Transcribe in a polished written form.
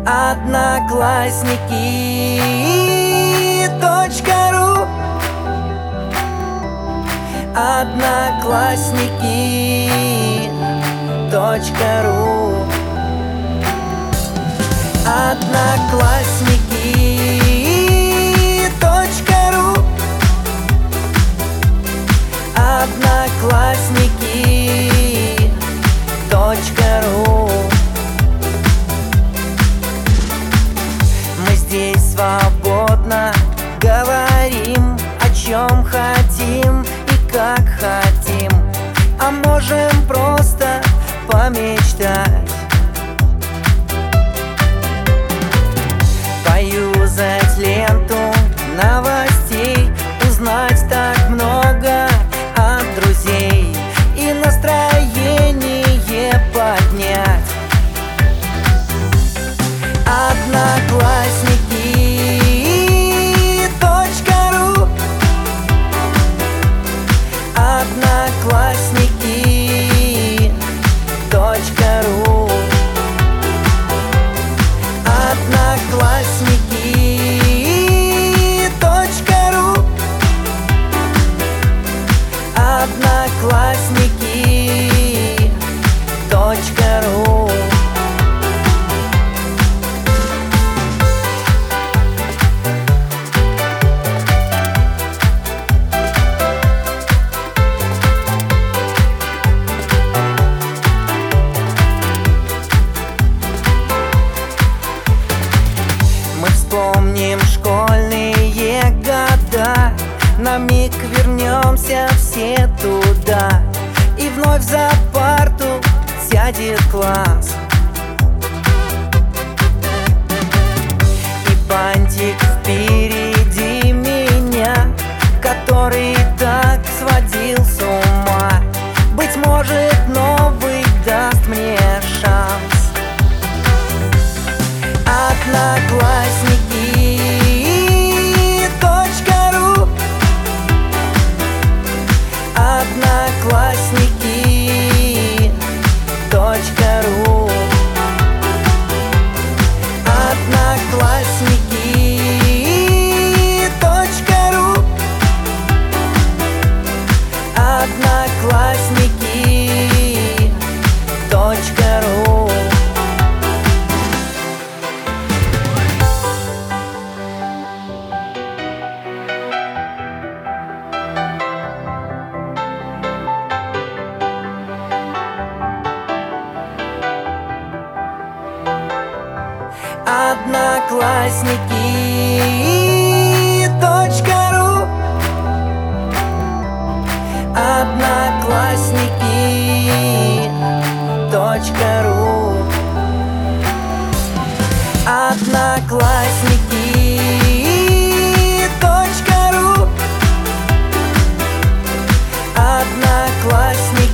Одноклассники.ру. Одноклассники.ру. Одноклассники.ру. Одноклассники.ру. Мы здесь свободно говорим, о чем хотим и как хотим, а можем просто помечтать, поюзать ленту новостей, узнать так много от друзей и настроение поднять. Одноклассники.ру. Одноклассники.ру. Одноклассники.ру. Одноклассники.ру. Мы вспомним школьные года, на миг вернемся все туда, и вновь за парту сядет класс, и бантик впереди меня, который так сводил с ума. Быть может, новый даст мне шанс. Одноклассники.ру. Одноклассники.ру. Одноклассники.ру. Одноклассники.ру. Одноклассники.ру. Одноклассники.ру. Одноклассники.ру. Одноклассники.